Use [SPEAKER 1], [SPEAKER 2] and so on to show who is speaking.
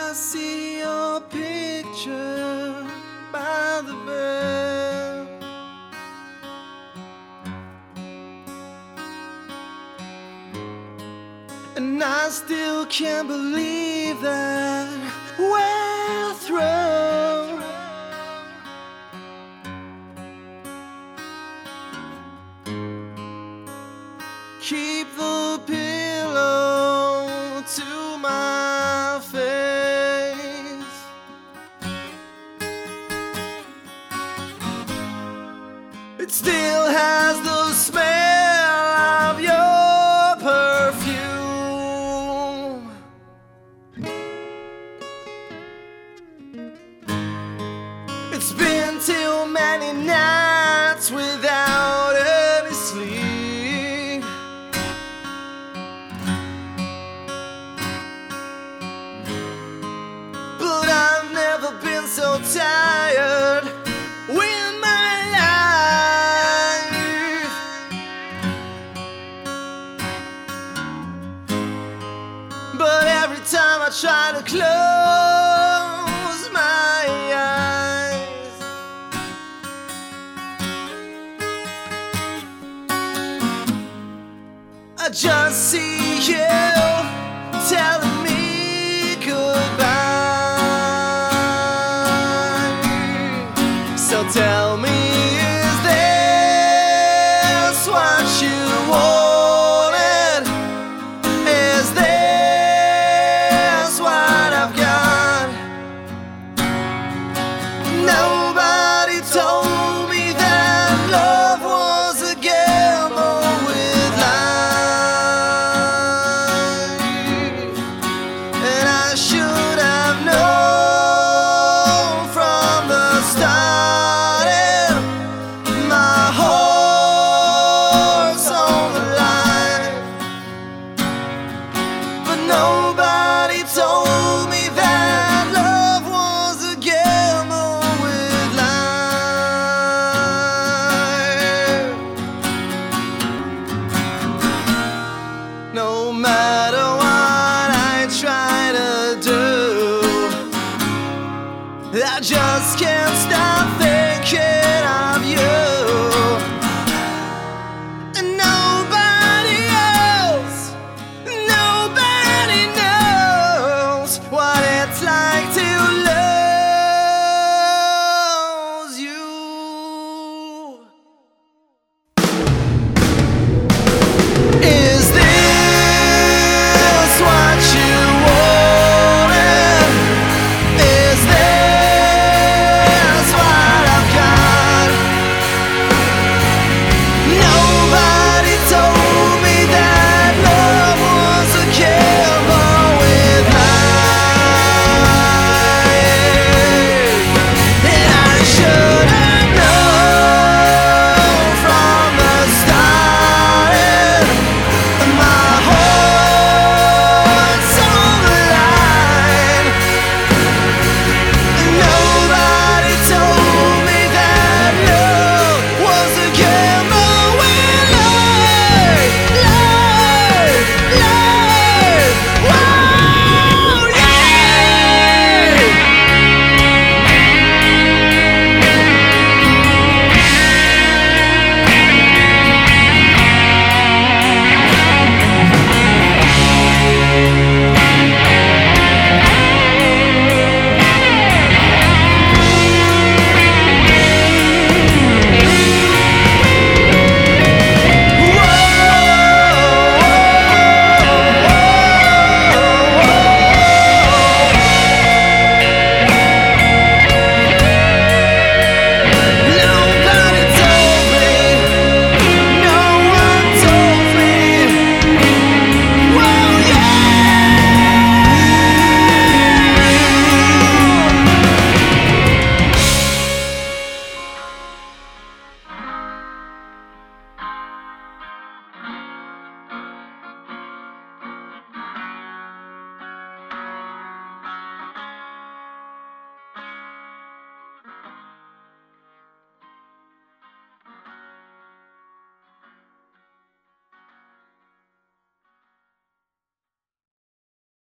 [SPEAKER 1] I see your picture by the bed, and I still can't believe that we're through. Keep the pillow to my face. It still has the smell of your perfume. It's been too many nights without any sleep. But I've never been so tired in my life. But every time I try to close my eyes, I just see you telling me goodbye. So tell me, is this what you wanted? Is this what I've got? Nobody told me that love was a gamble with life, and I should have known from the start. My heart's on the line, but nobody told me that love was a gamble with life. No matter what I try to do, I just can't